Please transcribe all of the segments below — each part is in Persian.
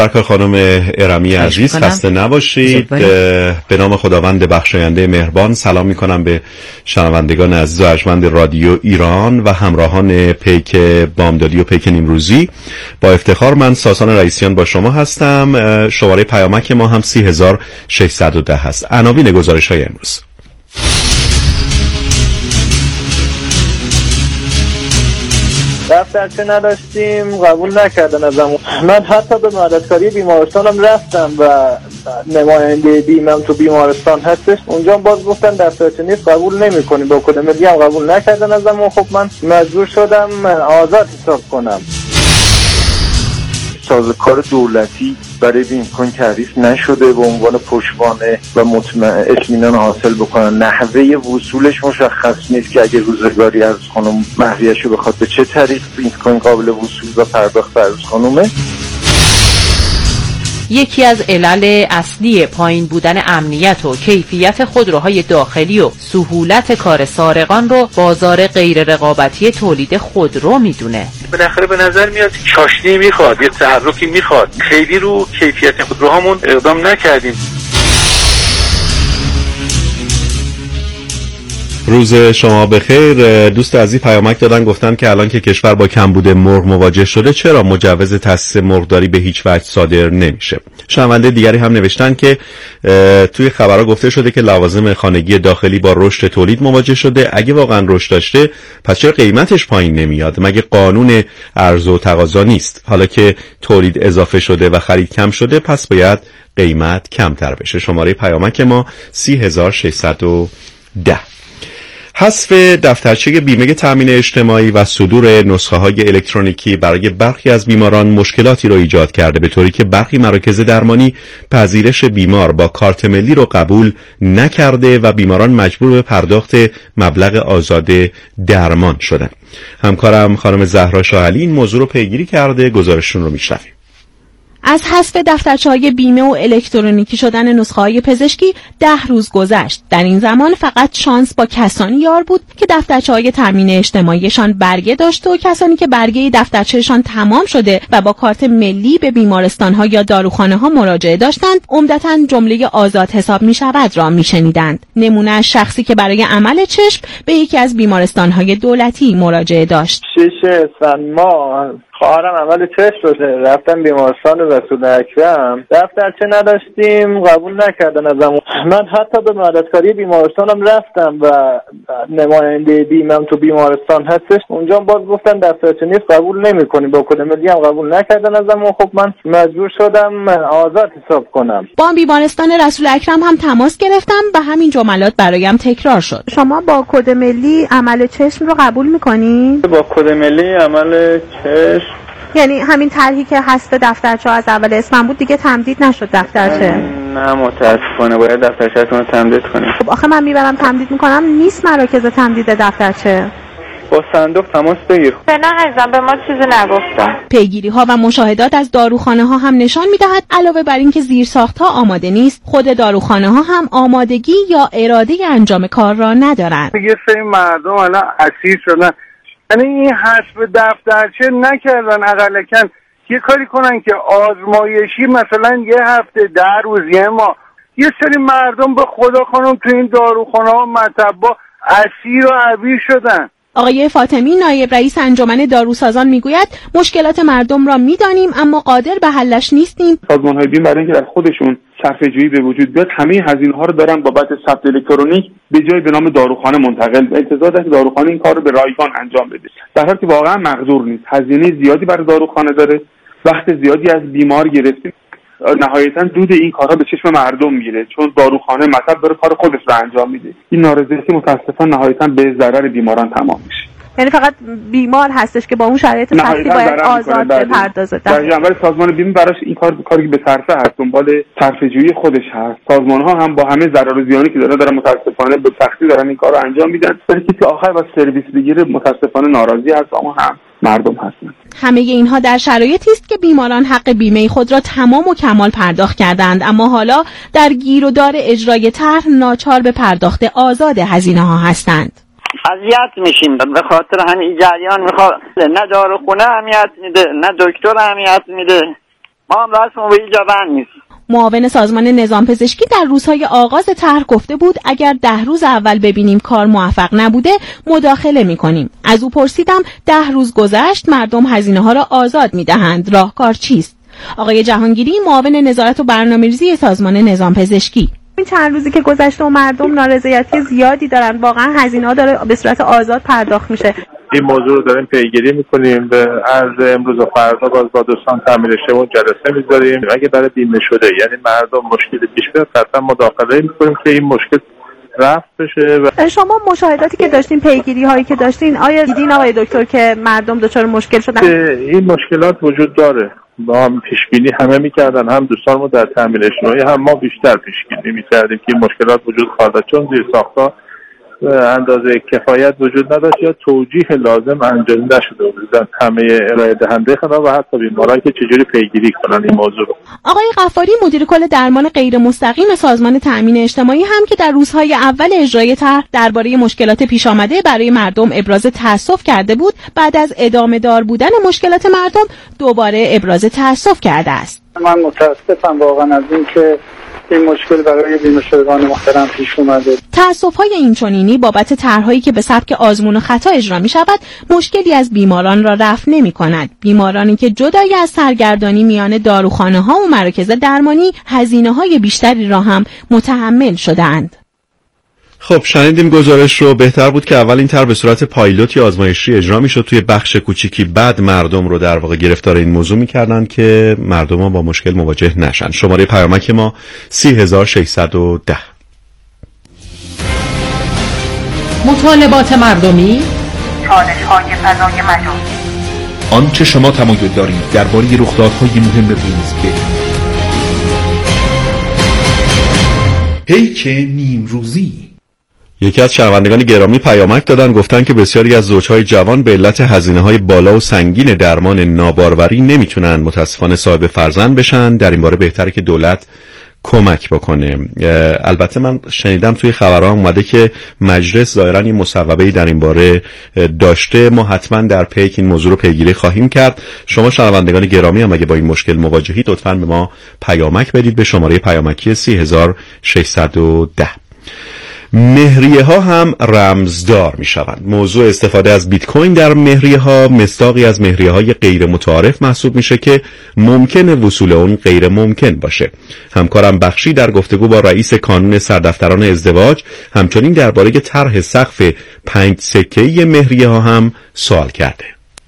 برکا خانم ارمی عزیز خسته نباشید. به نام خداوند بخشاینده مهربان سلام میکنم به شنوندگان عزیز و ارجمند رادیو ایران و همراهان پیک بامدادی و پیک نیمروزی. با افتخار من ساسان رئیسیان با شما هستم. شماره پیامک ما هم 3610 هست. عناوین گزارش‌های امروز: دفترچه نداشتیم، قبول نکردن ازمون. من حتی به مددکاری بیمارستانم رفتم و نماینده بیمم تو بیمارستان هستش، اونجا باز گفتن دفترچه نیست، قبول نمی‌کنیم. با کد ملی هم قبول نکردن ازمون. خب من مجبور شدم آزاد حساب کنم. سازوکار دولتی برای بیمکن تعریف نشده به عنوان پشتوانه و اطمینان حاصل بکنن. نحوه وصولش مشخص نیست که اگه روزگاری از خانم مهریه‌شو بخواد به چه طریق بیمکن قابل وصول و پرداخت از خانومه. یکی از علل اصلی پایین بودن امنیت و کیفیت خودروهای داخلی و سهولت کار سارقان رو بازار غیر رقابتی تولید خودرو میدونه. بالاخره به نظر میاد چاشنی میخواد، یه تحرکی میخواد. خیلی رو کیفیت خودروهامون اقدام نکردیم. روز شما بخیر. دوست عزیز پیامک دادن، گفتن که الان که کشور با کمبود مرغ مواجه شده چرا مجوز تأسیس مرغداری به هیچ وجه صادر نمیشه. شنونده دیگری هم نوشتن که توی خبرها گفته شده که لوازم خانگی داخلی با رشد تولید مواجه شده. اگه واقعا رشد داشته پس چرا قیمتش پایین نمیاد؟ مگه قانون عرضه و تقاضا نیست؟ حالا که تولید اضافه شده و خرید کم شده پس باید قیمت کمتر بشه. شماره پیامک ما 3610. حذف دفترچه بیمه تامین اجتماعی و صدور نسخه‌های الکترونیکی برای برخی از بیماران مشکلاتی را ایجاد کرده، به طوری که برخی مراکز درمانی پذیرش بیمار با کارت ملی را قبول نکرده و بیماران مجبور به پرداخت مبلغ آزاد درمان شدند. همکارم خانم زهرا شاهعلی این موضوع رو پیگیری کرده، گزارششون رو میشنویم. از حذف دفترچه‌های بیمه و الکترونیکی شدن نسخه‌های پزشکی 10 روز گذشت. در این زمان فقط شانس با کسانی یار بود که دفترچه‌های تامین اجتماعیشان برگه داشت و کسانی که برگه دفترچه‌شان تمام شده و با کارت ملی به بیمارستان‌ها یا داروخانه‌ها مراجعه داشتند، عمدتاً جمله آزاد حساب می‌شود را می‌شنیدند. نمونه از شخصی که برای عمل چشم به یکی از بیمارستان‌های دولتی مراجعه داشت. 6 اسفند ماه خواهرم عمل چشم شده، رفتم بیمارستان رسول اکرم، دفترچه نداشتیم، قبول نکردن ازمون. من حتی به مددکاری بیمارستانم رفتم و نماینده بیمم تو بیمارستان هستش، اونجا باز گفتن دفترچه نیست، قبول نمی‌کنیم. با کد ملی هم قبول نکردن ازمون. خب من مجبور شدم آزاد حساب کنم. با بیمارستان رسول اکرم هم تماس گرفتم و همین جملات برایم تکرار شد. شما با کد ملی عمل چشم رو قبول می‌کنید؟ با کد ملی عمل چشم یعنی همین طرحی که حذف دفترچه از اول اسمم بود دیگه تمدید نشد دفترچه؟ نه متاسفانه باید دفترچه‌تون رو تمدید کنید. خب آخه من میبرم تمدید میکنم، نیست مراکز تمدید دفترچه. با صندوق تماس بگیر. فعلا عزیزم به ما چیزی نگفتن. پیگیری ها و مشاهدات از داروخانه ها هم نشان میدهد علاوه بر اینکه زیرساخت ها آماده نیست، خود داروخانه ها هم آمادگی یا اراده انجام کار را ندارند. یه سری مردم الان اسیر شدن. یعنی این حذف دفترچه نکردن، اقلکن یه کاری کنن که آزمایشی مثلا یه هفته 10 روز یه ماه یه سری مردم به خدا خانم تو این داروخانه ها مطبا اسیر و عبیر شدن. آقای فاطمی نایب رئیس انجمن داروسازان میگوید مشکلات مردم را میدانیم اما قادر به حلش نیستیم. سازمان‌های بیمه برای اینکه در خودشون صرفه‌جویی به وجود بیاد همه هزینه‌ها رو دارن بابت ثبت الکترونیک به جای به نام داروخانه منتقل و انتظار داره که داروخانه این کار رو به رایگان انجام بده، در حالی که واقعا مقدور نیست. هزینه زیادی برای داروخانه داره، وقت زیادی از بیمار گرفتیم، نهایتاً دود این کارها به چشم مردم میره چون داروخانه مطلب داره کار خودش رو انجام میده. این نارضایتی متاسفانه نهایتاً به ضرر بیماران تمام میشه. یعنی فقط بیمار هستش که با اون شرایط سختی باید آزاد بپردازه. در ولی سازمان بیمه براش این کاری به صرفه هست، دنبال صرفه‌جویی خودش هست. سازمان‌ها هم با همه ضرر و زیانی که دارن متاسفانه به سختی دارن این کارو انجام میدن. ولی کسی آخر با سرویس بگیره متاسفانه ناراضی هست، اما هم مردم هستن. همه اینها در شرایطی است که بیماران حق بیمه خود را تمام و کمال پرداخت کردند، اما حالا در گیر و دار اجرای طرح ناچار به پرداخت آزاد هزینه‌ها هستند. اذیت میشیم به خاطر همین جریان. میخواد نه داروخونه اهمیت میده نه دکتر اهمیت میده. ما هم رسم به این جوان نیست. معاون سازمان نظام پزشکی در روزهای آغاز طرح گفته بود اگر 10 روز اول ببینیم کار موفق نبوده مداخله می‌کنیم. از او پرسیدم 10 روز گذشت مردم هزینه‌ها را آزاد می‌دهند، راهکار چیست؟ آقای جهانگیری معاون نظارت و برنامه‌ریزی سازمان نظام پزشکی: این چند روزی که گذشته و مردم نارضایتی زیادی دارن، واقعا هزینه‌ها داره به صورت آزاد پرداخت میشه. این موضوع رو داریم پیگیری میکنیم، به عرض امروز و فردا باز با دوستان تامین اجتماعی جلسه میذاریم. اگه برای بیمه شده یعنی مردم مشکلی پیش بیاد قطعا مداخله میکنیم که این مشکل رفع بشه. شما مشاهداتی که داشتین، پیگیری هایی که داشتین، آیا دیدین آقای دکتر که مردم دچار مشکل شدن؟ این مشکلات وجود داره، با هم پیش بینی همه میکردن، هم دوستانمون در تامین اجتماعی هم ما بیشتر پیش بینی میکردیم که مشکلات وجود خواهد، چون زیر ساخت‌ها اندازه کفایت وجود نداشت یا توجیه لازم انجام نشده بود همه ارائه دهنده خدمات و حتی بیماران که چجوری پیگیری کنن این موضوع رو. آقای غفاری مدیر کل درمان غیر مستقیم سازمان تأمین اجتماعی هم که در روزهای اول اجرای طرح درباره مشکلات پیش آمده برای مردم ابراز تأسف کرده بود، بعد از ادامه دار بودن مشکلات مردم دوباره ابراز تأسف کرده است. من متاسفم واقعا از این که این مشکل برای بیمه شدگان محترم پیش اومده. تأسف‌های اینچنینی بابت طرح‌هایی که به سبک آزمون و خطا اجرا می‌شود مشکلی از بیماران را رفع نمی‌کند. بیمارانی که جدای از سرگردانی میان داروخانه‌ها و مراکز درمانی هزینه‌های بیشتری را هم متحمل شده‌اند. خب شنیدیم گزارش رو. بهتر بود که اول این طرح به صورت پایلوتی آزمایشی اجرا میشد توی بخش کوچیکی، بعد مردم رو در واقع گرفتار این موضوع میکردن که مردم ها با مشکل مواجه نشن. شماره پیامک ما 30610. مطالبات مردمی، چالش‌های فضای مجازی، آنچه شما تمایل دارید درباره رخدادهای مهم روز بگویید. پیک نیمروزی. یکی از شنوندگان گرامی پیامک دادن، گفتن که بسیاری از زوجهای جوان به علت هزینه‌های بالا و سنگین درمان ناباروری نمیتونن متاسفانه صاحب فرزند بشن. در این باره بهتره که دولت کمک بکنه. البته من شنیدم توی خبرها اومده که مجلس ظاهراً یه مصوبه‌ای در این باره داشته. ما حتما در پیک این موضوع رو پیگیری خواهیم کرد. شما شنوندگان گرامی هم اگه با این مشکل مواجهید لطفاً به ما پیامک بدید به شماره پیامکی 30610. مهریه ها هم رمزدار می شوند. موضوع استفاده از بیت کوین در مهریه ها مصداقی از مهریه های غیر متعارف محسوب میشه که ممکن وصول اون غیر ممکن باشه. همکارم بخشی در گفتگو با رئیس کانون سردفتران ازدواج همچنین درباره طرح سقف 5 سکه‌ای مهریه ها هم سوال کرده.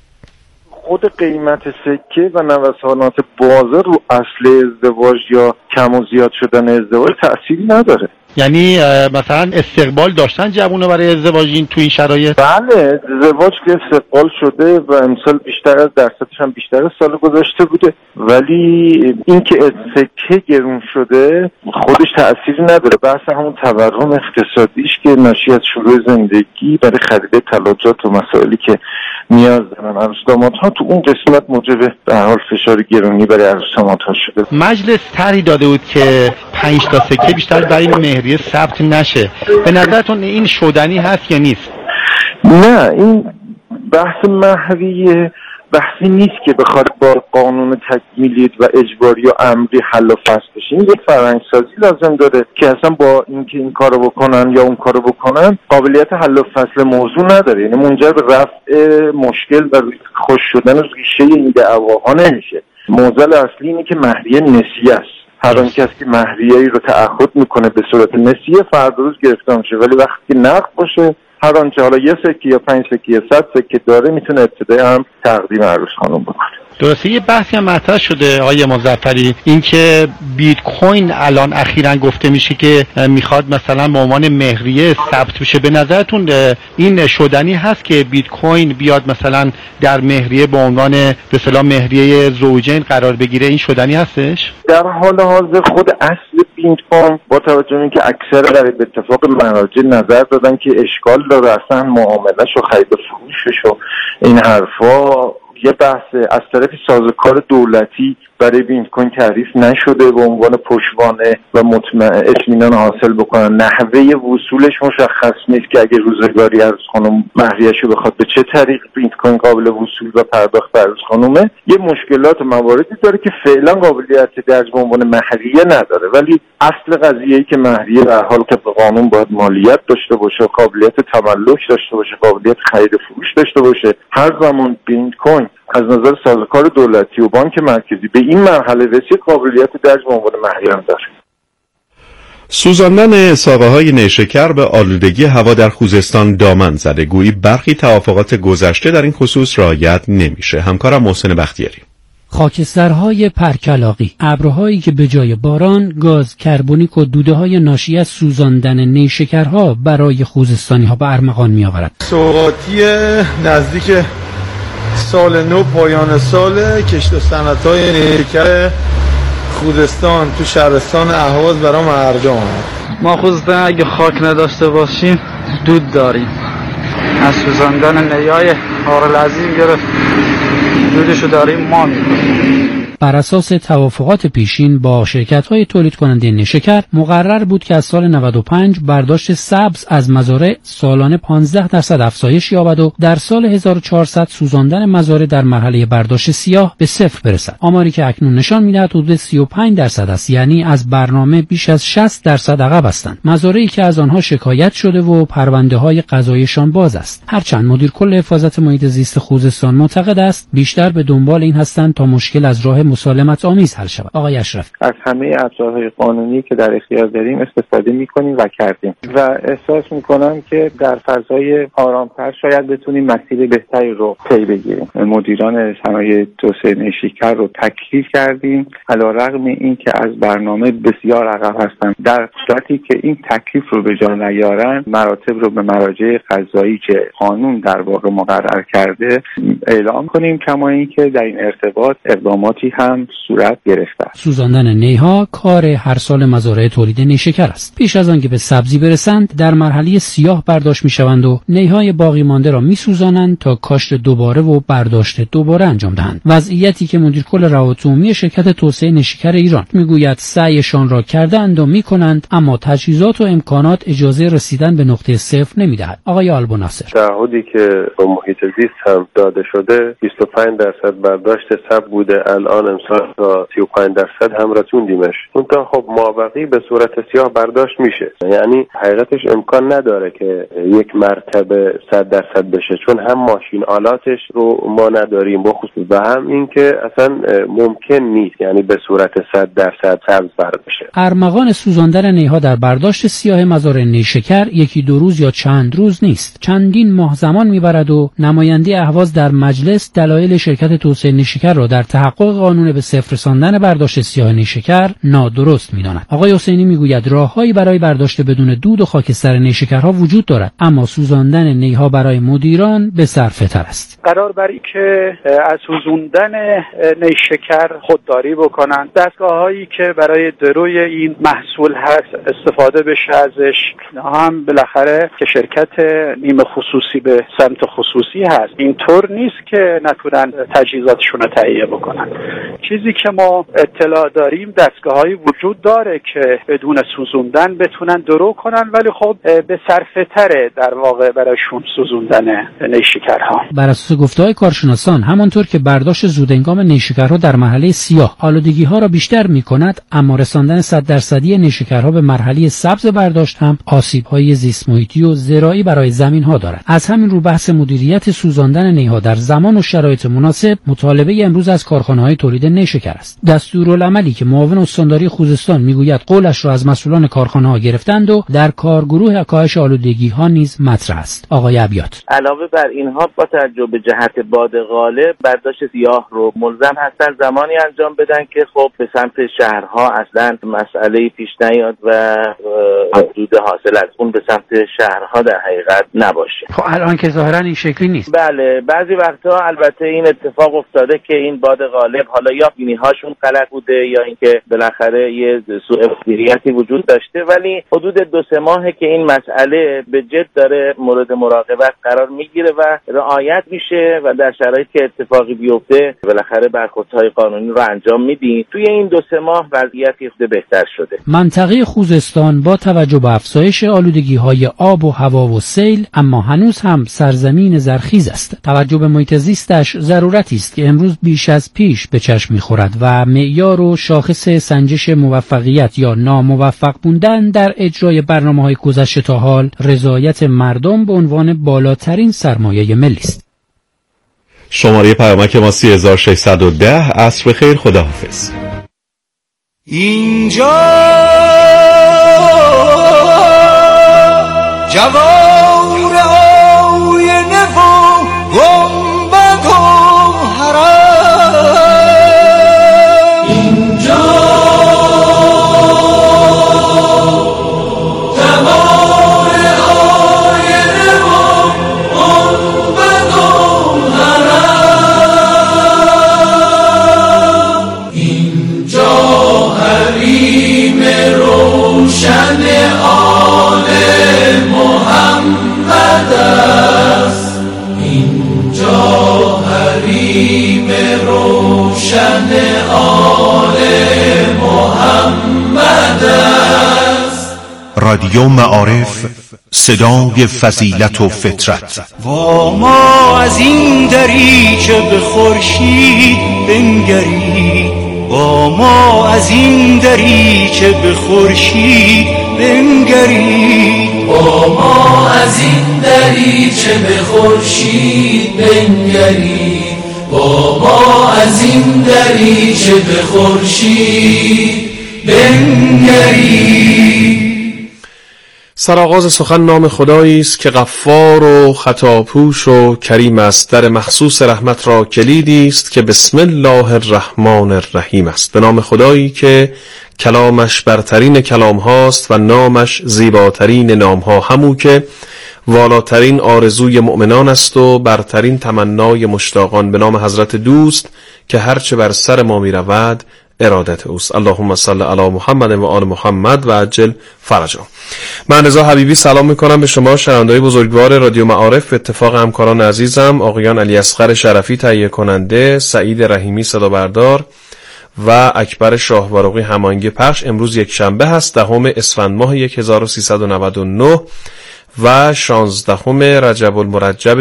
خود قیمت سکه و نوسانات بازار رو اصل ازدواج یا کم و زیاد شدن ازدواج تأثیری نداره. یعنی مثلا استقبال داشتن جوونا برای ازدواج این تو این شرایط؟ بله، ازدواج که استقبال شده و امسال بیشتر از درصدش هم بیشتر از سال گذشته بوده، ولی اینکه سکه گرون شده خودش تأثیری نداره. بحث همون تورم اقتصادیش که ناشی از شروع زندگی برای خرید تلاجات و مسائلی که نیاز دارن عروس دامادها تو اون قسمت موجب به هر حال فشار گرونی برای عروس دامادها شده. مجلس طرحی داده بود که 5 تا سکه بیشتر برای مهریه ثبت نشه. به نظرتون این شدنی هست یا نیست؟ نه، این بحث مهریه بحثی نیست که بخواد با قانون تکمیلی و اجباری و امری حل و فصل بشه. این یک فرهنگسازی لازم داره که اصلا با اینکه این کارو بکنن یا اون کارو بکنن قابلیت حل و فصل موضوع نداره، یعنی منجر به رفع مشکل و خوش شدن ریشه این دعواها نمیشه. معضل اصلی اینه که مهریه نسیه است. هر آن کسی که مهریه‌ای رو تعهد میکنه به صورت نسیه فردا روز گرفتار میشه، ولی وقتی که نقد باشه هر آنچه حالا 1 سکه یا 5 سکه یا 100 سکه داره میتونه ابتدای هم تقدیم عروس خانم بکنه. درسته. یه بحثی هم مطرح شده آقای مظفری، اینکه بیت کوین الان اخیراً گفته میشه که میخواد مثلا به عنوان مهریه ثبت بشه. به نظرتون این شدنی هست که بیت کوین بیاد مثلا در مهریه به عنوان به اصطلاح مهریه زوجین قرار بگیره؟ این شدنی هستش؟ در حال حاضر خود اصل بیت کوین با توجه به اینکه اکثر در اتفاق مراجع نظر دادن که اشکال داره اصلا معامله‌ش و خرید و فروشش و این حرفا، یه بحث از طرف سازوکار دولتی برای بیت کوین تعریف نشده به عنوان پشتوانه و اطمینان حاصل بکنن. نحوه وصولش مشخص نیست که اگه روزگاری از خانم مهریه‌شو بخواد به چه طریق بیت کوین قابل وصول و پرداخت به خانومه. یه مشکلات و مواردی داره که فعلا قابلیت درج به عنوان مهریه نداره، ولی اصل قضیه‌ای که مهریه در حال که به قانون باید مالیت داشته باشه، قابلیت تملک داشته باشه، قابلیت خرید فروش داشته باشه. هر زمان بیت کوین از نظر سازوکار دولتی و بانک مرکزی به این مرحله رسید، قابلیت درج به عنوان مهریه داره. سوزاندن ساقه‌های نیشکر به آلودگی هوا در خوزستان دامن زده. گویی برخی توافقات گذشته در این خصوص رعایت نمیشه. همکارم محسن بختیاری. خاکسترهای پرکلاغی، ابرهایی که به جای باران گاز کربونیک و دوده‌های ناشی از سوزاندن نیشکرها برای خوزستانی‌ها به ارمغان می‌آورد. سوغاتی نزدیک سال نو، پایان سال، کشت و صنعت‌های نیشکر خوزستان تو شهرستان اهواز برای مردم. ما خوزستان اگه خاک نداشته باشیم دود داریم. از سوزاندن نیای هارالعظیم گرفت دودشو داریم ما میکنیم. بر اساس توافقات پیشین با شرکت‌های تولید کننده نیشکر مقرر بود که از سال 95 برداشت سبز از مزارع سالانه 15% افزایش یابد و در سال 1400 سوزاندن مزارع در مرحله برداشت سیاه به صفر برسد. آماری که اکنون نشان می‌دهد حدود 35% است، یعنی از برنامه بیش از 60% عقب هستند. مزارعی که از آنها شکایت شده و پرونده‌های قضاییشان باز است. هرچند مدیر کل حفاظت محیط زیست خوزستان معتقد است بیشتر به دنبال این هستند تا مشکل از راه مسالمت آمیز حل شود. آقای اشرف: از همه ابزارهای قانونی که در اختیار داریم استفاده می‌کنیم و کردیم و احساس می‌کنم که در فضای آرام‌تر شاید بتونیم مسیر بهتری رو طی بگیریم. مدیران صنایع توسعه نیشکر رو تکلیف کردیم علی‌رغم اینکه از برنامه بسیار عقب هستند. در صورتی که این تکلیف رو به جا نیارن، مراتب رو به مراجع قضایی که قانون در واقع مقرر کرده اعلام کنیم، کما اینکه در این ارتباط اقداماتی هم صورت گرفته. سوزاندن نیها کار هر سال مزارع تولید نیشکر است. پیش از آنکه به سبزی برسند در مرحله سیاه برداشت میشوند و نیهای باقی مانده را میسوزانند تا کاشت دوباره و برداشت دوباره انجام دهند. وضعیتی که مدیر کل روابط عمومی شرکت توسعه نیشکر ایران میگوید سعیشان را کردند و میکنند، اما تجهیزات و امکانات اجازه رسیدن به نقطه صفر نمیدهد. آقای آلبوناصر: تعهدی که با محیط زیست هم داده شده 25% برداشت سبز بوده، الان امسال تا 35% هم رسوندیمش. اونتا خب مابقی به صورت سیاه برداشت میشه، یعنی حقیقتش امکان نداره که یک مرتبه 100% بشه، چون هم ماشین آلاتش رو ما نداریم بخصوص و هم این که اصلا ممکن نیست یعنی به صورت 100% سبز برداشته. ارمغان سوزاندن نیها در برداشت سیاه مزارع نیشکر یکی دو روز یا چند روز نیست، چندین ماه زمان میبرد و نماینده اهواز در مجلس دلایل شرکت توسعه نیشکر را در تحقق قانون به صفر رساندن برداشت سیاه نیشکر نادرست می‌داند. آقای حسینی میگوید راههایی برای برداشت بدون دود و خاکستر نیشکرها وجود دارد، اما سوزاندن نیها برای مدیران به صرفه‌تر است. قرار بر این که از سوزاندن نیشکر خودداری بکنن، دستگاه‌هایی که برای دروی این محصول هست استفاده بشه ازش، هم بالاخره که شرکت نیمه خصوصی به سمت خصوصی هست، اینطور نیست که نتونن تجهیزاتشون رو تهیه بکنن. چیزی که ما اطلاع داریم دستگاه‌هایی وجود داره که بدون سوزوندن بتونن درو کنن، ولی خب به صرفه تره در واقع برایشون سوزوندن نیشکرها. بر اساس گفته‌های کارشناسان همانطور که برداشت زودهنگام نیشکرها در مرحله سیاه آلودگی‌ها را بیشتر می‌کند، اما رساندن 100% نیشکرها به مرحله سبز برداشت هم آسیب‌های زیست محیطی و زراعی برای زمین‌ها دارد. از همین رو بحث مدیریت سوزاندن نیها در زمان و شرایط مناسب مطالبه امروز از کارخانه‌های تولید نیشکر است. دستورالعملی که معاون استانداری خوزستان میگوید قولش را از مسئولان کارخانه‌ها گرفتند و در کارگروه کاهش آلودگی‌ها نیز مطرح است. آقای عبیات: علاوه بر اینها با توجه به جهت باد غالب برداشت سیاه رو ملزم هستند زمانی انجام بدن که خب به سمت شهرها اصلا مسئله پیش نیاد و حدود حاصل از اون به سمت شهرها در حقیقت نباشه. خب الان که ظاهرا این شکلی نیست. بله، بعضی وقتها البته این اتفاق افتاده که این باد غالب حالا حالا یا بینی‌هاشون غلط بوده یا اینکه بالاخره یه سوء مدیریتی وجود داشته، ولی حدود 2-3 ماهه که این مسئله به جد داره مورد مراقبت قرار میگیره و رعایت میشه و در شرایطی که اتفاقی بیفته بالاخره برخوردهای قانونی رو انجام میدیم. توی این 2-3 ماه وضعیت بهتر شده. منطقه خوزستان با توجه به افزایش آلودگی‌های آب و هوا و سیل اما هنوز هم سرزمین زرخیز است. توجه به محیط زیستش ضرورتی است که امروز بیش از پیش به چشم می‌خورد و معیار و شاخص سنجش موفقیت یا ناموفق بودن در اجرای برنامه‌های گذشته تا حال رضایت مردم به عنوان بالاترین سرمایه ملی است. شماره پیامک ما 3610. عصر بخیر، خداحافظ. اینجا جوار آینه و گنبد و حرم، اینجا جوار آینه و گنبد و حرم، اینجا حریم روشن آل محمد است، اینجا حریم روشن آل محمد است. رادیو معارف، صدای فضیلت و فطرت. و ما از این دریچه به خورشید بنگرید، با ما از این دریچه به خورشید بنگرید، با ما از این دریچه به خورشید بنگرید، با ما از این دریچه به خورشید بنگرید. سرآغاز سخن نام خدایی است که غفار و خطاپوش و کریم است. در مخصوص رحمت را کلیدی است که بسم الله الرحمن الرحیم است. به نام خدایی که کلامش برترین کلام هاست و نامش زیباترین نام ها، همو که والاترین آرزوی مؤمنان است و برترین تمنای مشتاقان. به نام حضرت دوست که هرچه بر سر ما می رود ارادت اوست. اللهم صل علی محمد و آل محمد و عجل فرجا. من رضا حبیبی سلام میکنم به شما شنوندگان بزرگوار رادیو معارف. به اتفاق همکاران عزیزم آقایان علی اصغر شرفی تهیه کننده، سعید رحیمی صدا بردار و اکبر شاهوارقی هماهنگی پخش، امروز یک شنبه هست 10 اسفند ماه 1399 و 16 رجب المرجب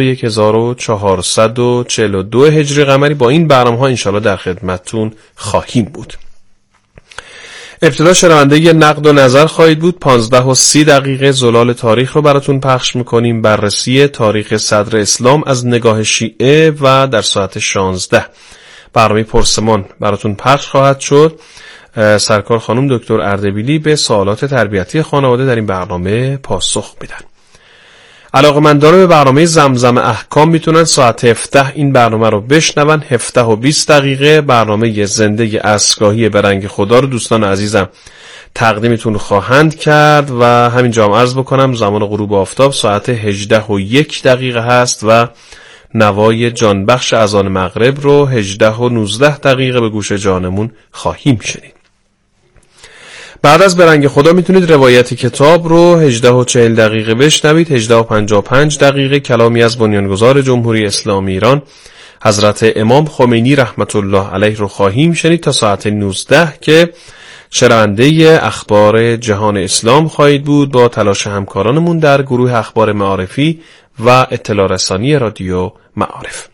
1442 هجری قمری. با این برنامه‌ها انشالله در خدمتتون خواهیم بود. ابتدا شنونده نقد و نظر خواهید بود. 15:30 زلال تاریخ رو براتون پخش میکنیم، بررسی تاریخ صدر اسلام از نگاه شیعه و در ساعت 16 برنامه پرسمان براتون پخش خواهد شد. سرکار خانم دکتر اردبیلی به سوالات تربیتی خانواده در این برنامه پاسخ میدن. علاقه‌مندان به برنامه زمزم احکام میتونن ساعت 17 این برنامه رو بشنون. 17:20 برنامه زنده اصلگاهی به رنگ خدا رو دوستان عزیزم تقدیمتون خواهند کرد و همینجا هم عرض بکنم زمان غروب آفتاب ساعت 18:01 هست و نوای جانبخش اذان مغرب رو 18:19 به گوش جانمون خواهیم شنید. بعد از برنگ خدا میتونید روایت کتاب رو 18:40 بشنوید. 18:55 کلامی از بنیانگذار جمهوری اسلامی ایران حضرت امام خمینی رحمت الله علیه رو خواهیم شنید تا ساعت 19 که شنونده اخبار جهان اسلام خواهید بود با تلاش همکارانمون در گروه اخبار معارفی و اطلاع رسانی رادیو معارف.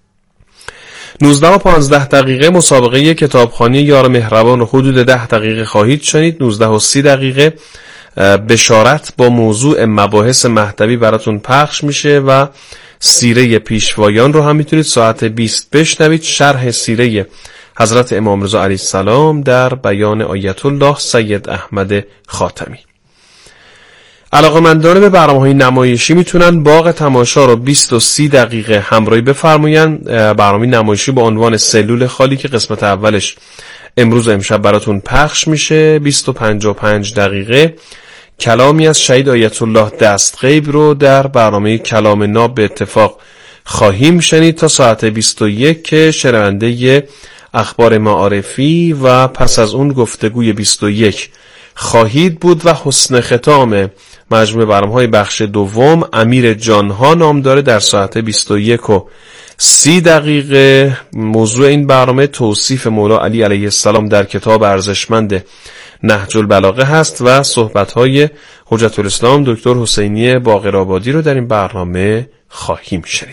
19:15 مسابقه کتابخوانی یار مهربان رو حدود 10 خواهید شنید. 19:30 بشارت با موضوع مباحث مهدوی براتون پخش میشه و سیره پیشوایان رو هم میتونید ساعت 20 بشنوید. شرح سیره حضرت امام رضا علیه السلام در بیان آیت الله سید احمد خاتمی. علاقه‌مندان به برنامه‌های نمایشی میتونن باغ تماشا رو 20:30 همراهی بفرمایند. برنامه نمایشی با عنوان سلول خالی که قسمت اولش امروز و امشب براتون پخش میشه. 20:55 کلامی از شهید آیت الله دستغیب رو در برنامه کلام ناب به اتفاق خواهیم شنید تا ساعت 21 که شنونده اخبار معارفی و پس از اون گفتگوی 21 خواهید بود و حسن ختام مجموعه برنامه‌های بخش دوم امیر جانها نام داره. در ساعت 21:30 موضوع این برنامه توصیف مولا علی علیه السلام در کتاب ارزشمند نهج البلاغه هست و صحبت‌های حجت الاسلام دکتر حسینی باقرآبادی رو در این برنامه خواهیم شنید.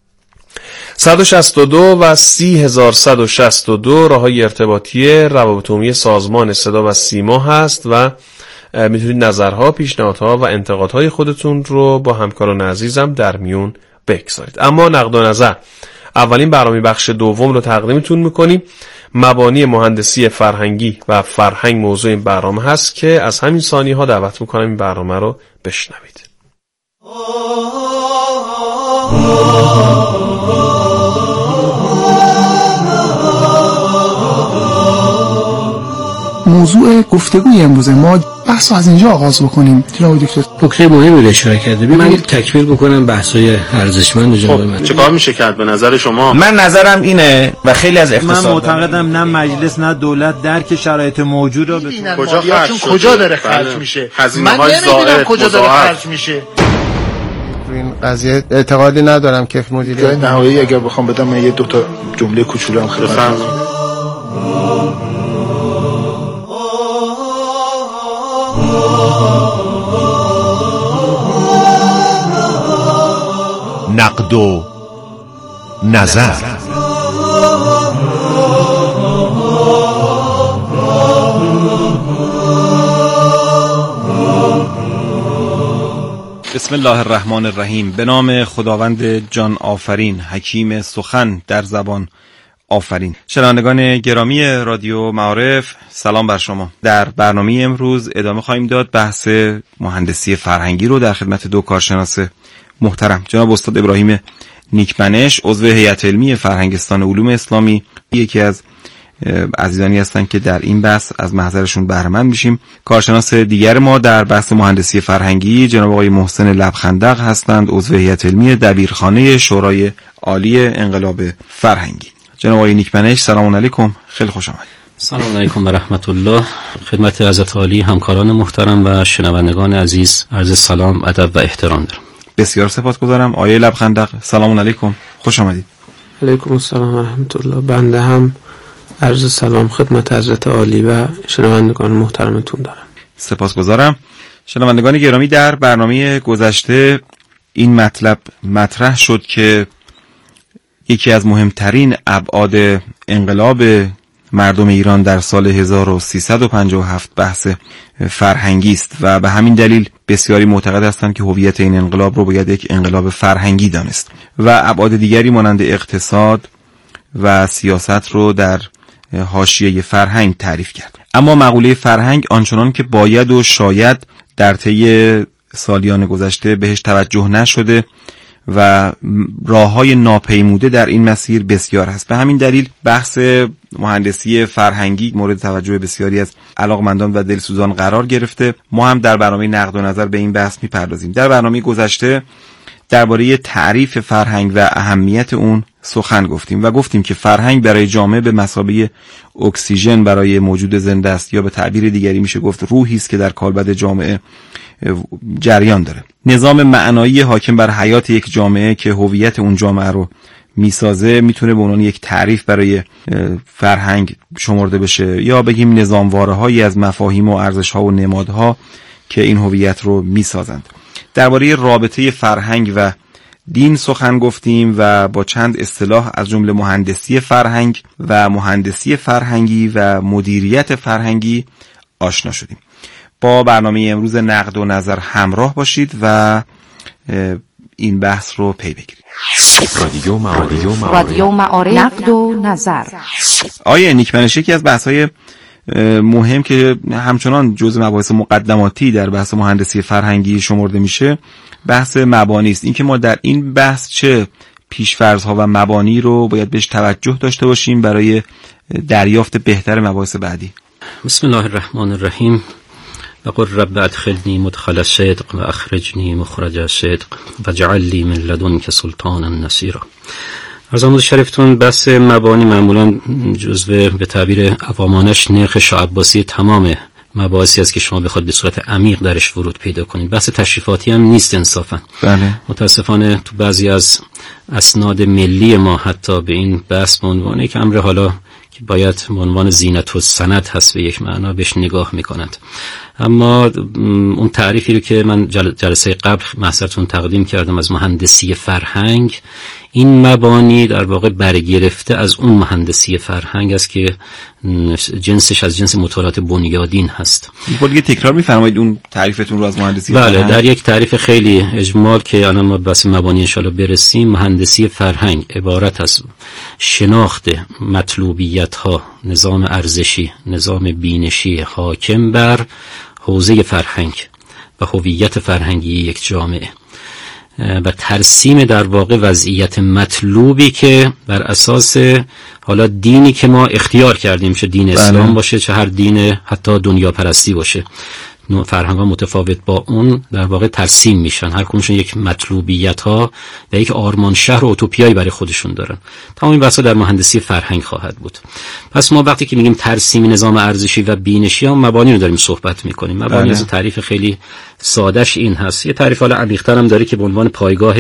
162 و 30162 راههای ارتباطی روابط عمومی سازمان صدا و سیما هست و میتونید نظرها، پیشنهادها و انتقادهای خودتون رو با همکاران عزیزم در میون بگذارید. اما نقد و نظر اولین برنامه بخش دوم رو تقدیمتون میکنیم. مبانی مهندسی فرهنگی و فرهنگ موضوع این برنامه هست که از همین ثانیه ها دعوت میکنم این برنامه رو بشنوید. موضوع گفتگوی امروز ما بحث از اینجا آغاز بکنیم. جناب دکتر نکته مهمی رو اشاره کرده. من تکمیل بکنم بحث‌های ارزشمند جناب. چه کار میشه کرد به نظر شما؟ من نظرم اینه و خیلی از اقتصاد من معتقدم نه مجلس نه دولت درک شرایط موجود رو بتونه کجا داره خرج میشه. من نمیدونم کجا داره خرج میشه. این قضیه اعتقادی ندارم که مدیریت نهایی اگر بخوام بدم من یه دو تا جمله کوچولو هم خدمت نقد و نظر. بسم الله الرحمن الرحیم. به نام خداوند جان آفرین، حکیم سخن در زبان آفرین. شنوندگان گرامی رادیو معارف، سلام بر شما. در برنامه امروز ادامه خواهیم داد بحث مهندسی فرهنگی رو در خدمت دو کارشناس محترم، جناب استاد ابراهیم نیکمنش، عضو هیئت علمی فرهنگستان علوم اسلامی، یکی از عزیزانی هستند که در این بحث از محضرشون بهره مند میشیم. کارشناس دیگر ما در بحث مهندسی فرهنگی جناب آقای محسن لبخندق هستند، عضو هیئت علمی دبیرخانه شورای عالی انقلاب فرهنگی. جناب آقای نیکمنش، سلام علیکم، خیلی خوش آمدید. سلام علیکم و رحمت الله. خدمت حضرت عالی، همکاران محترم و شنوندگان عزیز عرض سلام، ادب و احترام دارم. بسیار سپاسگزارم. آقای لبخندق، سلام علیکم، خوش آمدید. علیکم السلام و رحمت الله. بنده هم عرض سلام خدمت حضرت عالی و شنوندگان محترمتون دارم. سپاسگزارم. شنوندگان گرامی، در برنامه گذشته این مطلب مطرح شد که یکی از مهمترین ابعاد انقلاب مردم ایران در سال 1357 بحث فرهنگی است و به همین دلیل بسیاری معتقد هستند که هویت این انقلاب رو باید یک انقلاب فرهنگی دانست و ابعاد دیگری مانند اقتصاد و سیاست رو در حاشیه فرهنگ تعریف کرد. اما مقوله فرهنگ آنچنان که باید و شاید در طی سالیان گذشته بهش توجه نشده و راه‌های ناپیموده در این مسیر بسیار است. به همین دلیل بحث مهندسی فرهنگی مورد توجه بسیاری از علاقمندان و دلسوزان قرار گرفته. ما هم در برنامه نقد و نظر به این بحث می‌پردازیم. در برنامه گذشته درباره تعریف فرهنگ و اهمیت اون سخن گفتیم و گفتیم که فرهنگ برای جامعه به مثابه اکسیژن برای موجود زنده است، یا به تعبیر دیگری میشه گفت روحی است که در کالبد جامعه جریان داره. نظام معنایی حاکم بر حیات یک جامعه که هویت اون جامعه رو میسازه میتونه به عنوان یک تعریف برای فرهنگ شمرده بشه، یا بگیم نظامواره‌هایی از مفاهیم و ارزش‌ها و نمادها که این هویت رو میسازند. درباره رابطه فرهنگ و دین سخن گفتیم و با چند اصطلاح از جمله مهندسی فرهنگ و مهندسی فرهنگی و مدیریت فرهنگی آشنا شدیم. با برنامه امروز نقد و نظر همراه باشید و این بحث رو پی بگیرید. رادیو معارف، نقد و نظر. آیه نیکمنش، یکی از بحث‌های مهم که همچنان جزء مباحث مقدماتی در بحث مهندسی فرهنگی شمرده میشه بحث مبانی است. اینکه ما در این بحث چه پیش‌فرض‌ها و مبانی رو باید بهش توجه داشته باشیم برای دریافت بهتر مباحث بعدی. بسم الله الرحمن الرحیم. وقل رب ادخلنی مدخل صدق و اخرجنی مخرج صدق واجعل لی من لدنک سلطانا نصیرا. حضرت شریفتون بحث مبانی معمولا جزو به تعبیر عوامانش نرخ شاه عباسی تمام مباحثی است که شما بخواد به صورت عمیق درش ورود پیدا کنید. بحث تشریفاتی هم نیست انصافا. بله. متاسفانه تو بعضی از اسناد ملی ما حتی به این بحث به عنوان یک امر حالا که باید به عنوان زینت و سند هست به یک معنا بهش نگاه میکنند. اما اون تعریفی رو که من جلسه قبل محضرتون تقدیم کردم از مهندسی فرهنگ، این مبانی در واقع برگرفته از اون مهندسی فرهنگ است که جنسش از جنس مطالعات بنیادین هست. دیگه تکرار می‌فرمایید اون تعریفتون رو از مهندسی بله فرهنگ؟ در یک تعریف خیلی اجمال که الان ما بس مبانی ان شاءالله برسیم، مهندسی فرهنگ عبارت از شناخت مطلوبیت‌ها، نظام ارزشی، نظام بینشی حاکم بر حوزه فرهنگ و هویت فرهنگی یک جامعه و ترسیم در واقع وضعیت مطلوبی که بر اساس حالا دینی که ما اختیار کردیم، چه دین اسلام باشه چه هر دین حتی دنیا پرستی باشه، فرهنگ‌ها متفاوت با اون در واقع ترسیم میشن، هر کدومشون یک مطلوبیت‌ها و یک آرمان شهر و اوتوپیایی برای خودشون دارن. تمام این بحثا در مهندسی فرهنگ خواهد بود. پس ما وقتی که میگیم ترسیم نظام ارزشی و بینشی، هم مبانی رو داریم صحبت میکنیم. مبانی از تعریف خیلی سادهش این هست. یه تعریف حالا عمیق‌تر هم داره که به عنوان پایگاه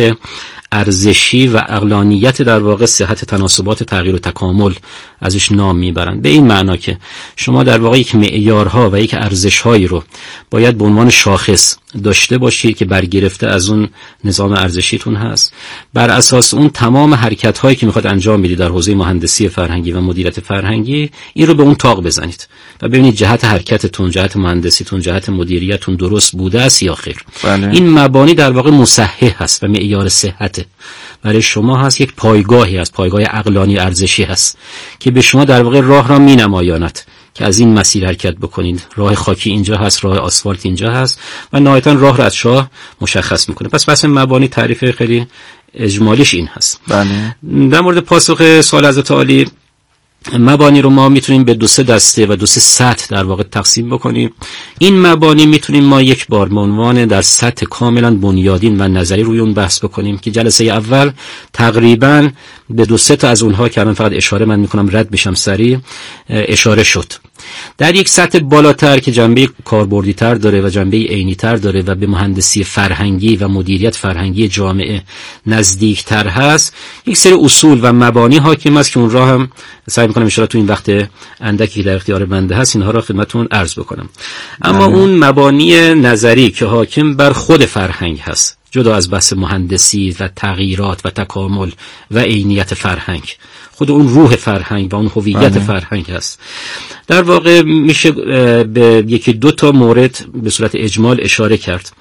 ارزشی و عقلانیت در واقع صحت تناسبات تغییر و تکامل ازش نام میبرن، به این معنا که شما در واقع یک معیارها و یک ارزش‌هایی رو باید به عنوان شاخص داشته باشید که برگرفته از اون نظام ارزشیتون هست. بر اساس اون تمام حرکت‌هایی که میخواد انجام بدید در حوزه مهندسی فرهنگی و مدیریت فرهنگی، این رو به اون طاق بزنید و ببینید جهت حرکتتون، جهت مهندسیتون، جهت مدیریتتون درست بوده است یا خیر. این مبانی در واقع مصحح هست و معیار صحت برای شما هست، یک پایگاهی هست، پایگاه عقلانی ارزشی هست که به شما در واقع راه را مینمایاند که از این مسیر حرکت بکنید. راه خاکی اینجا هست، راه آسفالت اینجا هست و نهایتا راه را از شاه مشخص میکنه. پس بحث مبانی تعریف خیلی اجمالیش این هست. در مورد پاسخ سوال حضرت عالی، مبانی رو ما میتونیم به 2-3 دسته و 2-3 سطح در واقع تقسیم بکنیم. این مبانی میتونیم ما یک بار به عنوان در سطح کاملا بنیادین و نظری روی اون بحث بکنیم که جلسه اول تقریبا به 2-3 تا از اونها که الان فقط اشاره من میکنم رد بشم سریع اشاره شد. در یک سطح بالاتر که جنبه کاربردی تر داره و جنبه عینی تر داره و به مهندسی فرهنگی و مدیریت فرهنگی جامعه نزدیک تر هست، یک سری اصول و مبانی حاکم است که اون راه هم سعی میکنم ان شاءالله تو این وقت اندکی که در اختیار بنده هست اینها را خدمتتون عرض بکنم. اما اون مبانی نظری که حاکم بر خود فرهنگ هست، جدا از بحث مهندسی و تغییرات و تکامل و عینیت فرهنگ، خود اون روح فرهنگ و اون هویت فرهنگ هست. در واقع میشه به 1-2 تا مورد به صورت اجمال اشاره کرد.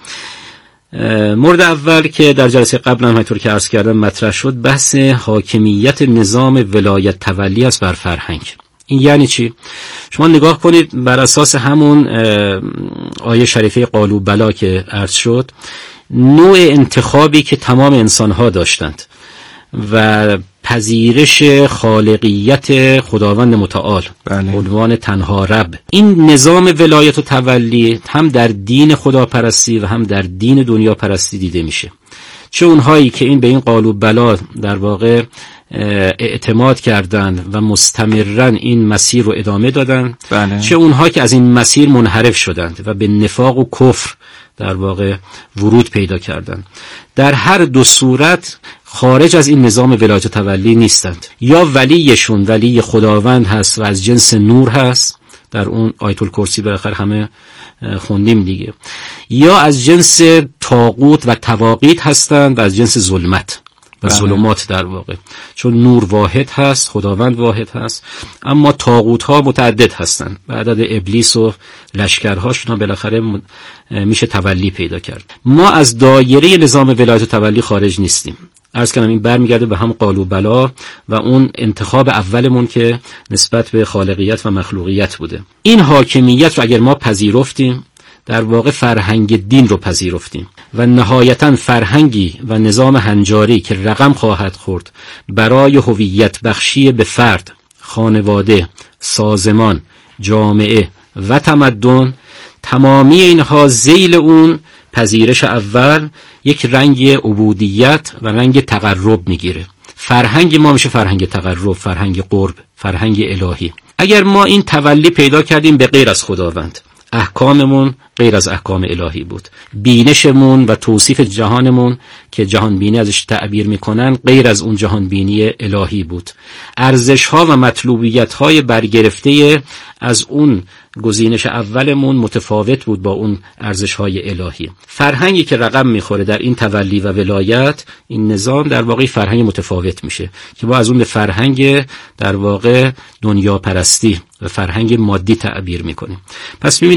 مورد اول که در جلسه قبل هم همونطور که عرض کردم مطرح شد، بحث حاکمیت نظام ولایت تولی است بر فرهنگ. این یعنی چی؟ شما نگاه کنید بر اساس همون آیه شریفه قالوا بلا که عرض شد، نوع انتخابی که تمام انسان‌ها داشتند و پذیرش خالقیت خداوند متعال، عنوان تنها رب، این نظام ولایت و تولی هم در دین خداپرستی و هم در دین دنیا پرستی دیده میشه. چه اونهایی که این به این قالوا بلا در واقع اعتماد کردند و مستمرا این مسیر رو ادامه دادند، چه اونها که از این مسیر منحرف شدند و به نفاق و کفر در واقع ورود پیدا کردند. در هر دو صورت خارج از این نظام ولایت و تولی نیستند. یا ولیشون ولی خداوند هست و از جنس نور هست، در اون آیت الکرسی بالاخره همه خوندیم دیگه، یا از جنس طاغوت و طواغیت هستند و از جنس ظلمت و ظلمات در واقع، چون نور واحد هست، خداوند واحد هست، اما طاغوت ها متعدد هستند و عدد ابلیس و لشکرهاشون بالاخره میشه تولی پیدا کرد. ما از دایره نظام ولایت و تولی خارج نیستیم. عرض کنم این برمیگرده به هم قالوا بلا و اون انتخاب اولمون که نسبت به خالقیت و مخلوقیت بوده. این حاکمیت رو اگر ما پذیرفتیم، در واقع فرهنگ دین رو پذیرفتیم و نهایتاً فرهنگی و نظام هنجاری که رقم خواهد خورد برای هویت بخشی به فرد، خانواده، سازمان، جامعه و تمدن، تمامی اینها ذیل اون پذیرش اول یک رنگ عبودیت و رنگ تقرب میگیره. فرهنگ ما میشه فرهنگ تقرب، فرهنگ قرب، فرهنگ الهی. اگر ما این تولی پیدا کردیم به غیر از خداوند، احکاممون غیر از احکام الهی بود، بینشمون و توصیف جهانمون که جهان بینی ازش تعبیر میکنن غیر از اون جهان بینی الهی بود، ارزش ها و مطلوبیت های برگرفته از اون گزینش اولمون متفاوت بود با اون ارزش های الهی. فرهنگی که رقم میخوره در این تولی و ولایت، این نظام در واقع فرهنگ متفاوت میشه که ما از اون به فرهنگ در واقع دنیا پرستی و فرهنگ مادی تعبیر میکنیم. پس